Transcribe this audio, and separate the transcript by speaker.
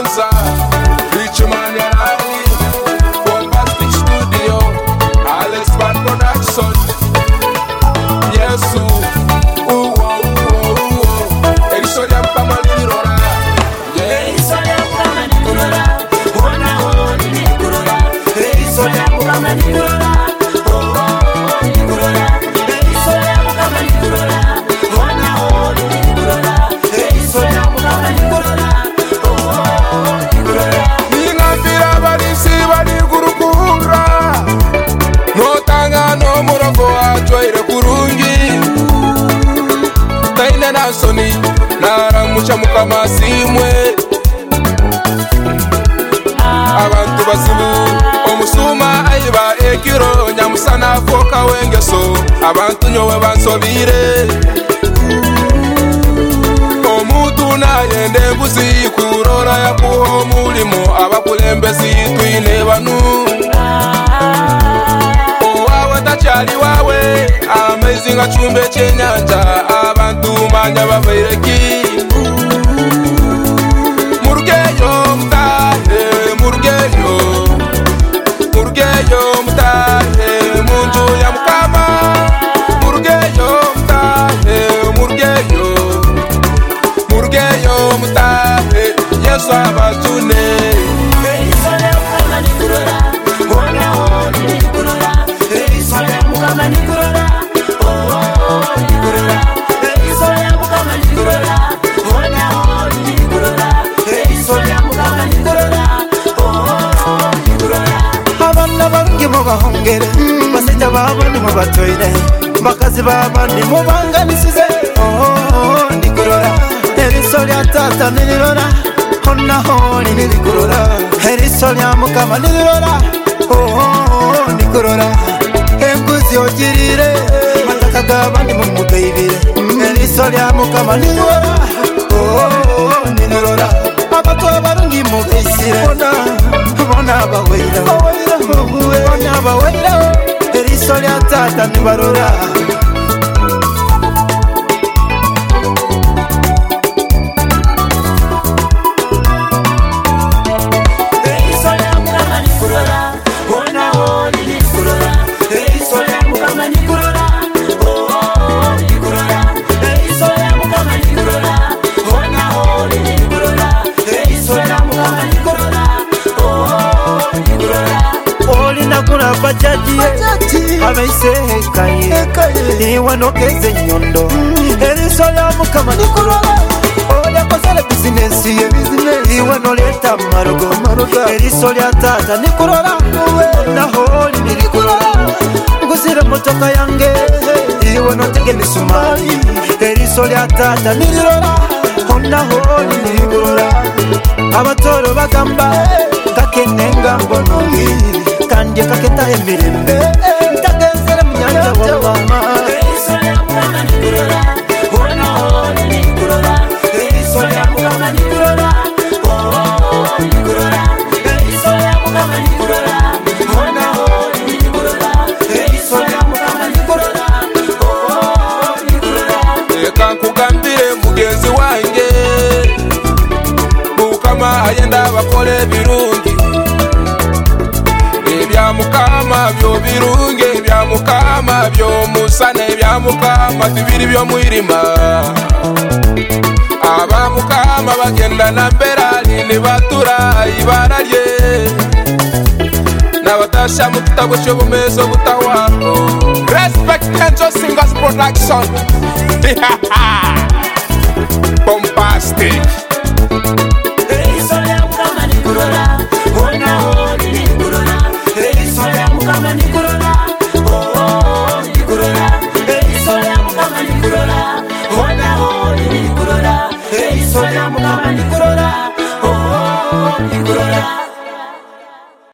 Speaker 1: Bonza, Rich Man Yarani, Bombastic Studio, Alex Band Production. Yes, Erisolia Pamalirora.
Speaker 2: Erisolia Pamalirora. Ona honi nikurora. Erisolia Pamalirora.
Speaker 1: Soni naramuca mukamasimwe abantu basibu omusuma ayiba ekiro nyamusana foka wengeso abantu nyowe bansobire omuntu nayende mbuzi kurora yakuho mulimo abakulembesi twine banu owawe tachali wawe amazing achumbe chenyanja abantu manya babaireki Murgeyo mutahe munju ya mukama Murgeyo mutahe Yesu abatune
Speaker 2: Erisolia mukama nikurora Ona honi nikurora Erisolia mukama nikurora nikurora Erisolia mukama nikurora Ona honi nikurora Erisolia mukama nikurora nikurora
Speaker 3: Abana bangi mubahongere basita babandi mubatoire bakazi babandi mubanganisize nikurora Erisolia tata nirora Ona honi nikurora Erisolia mukama nikurora nikurora Enguzi ogirire mataka gabandi mumubeibire Erisolia mukama nikurora nikurora abatu abarungi mubeisire bona baweira Erisolia tata nibarora Bajaji ameisekaye niwe nokeze nyondo Erisolia mukama nikurora oya kozale business ye iwe noleta marogo Erisolia tata nikurora naho nikurora nguzire motoka yange iwe notege misumari Erisolia tata nikurora naho nikurora abatoro bagamba kakenenga mbonongi kandi kaketa emirembe ntagenzere munyanja w'abama
Speaker 2: Erisolia mukama nikurora Ona honi nikurora Erisolia mukama nikurora nikurora Erisolia mukama nikurora Ona honi nikurora Erisolia mukama nikurora nikurora
Speaker 1: Eka nkugambire mugenzi wange Mukama ayenda bakole birungi Ebya mukama byo birunge ebya mukama byo musana ebya mukama tibiri byo mwirima aba mukama bagenda na mberali ne batura ibara rye nabatasha mutabo cyo bumezo butawaho Respect Angel Singers Production Bombastic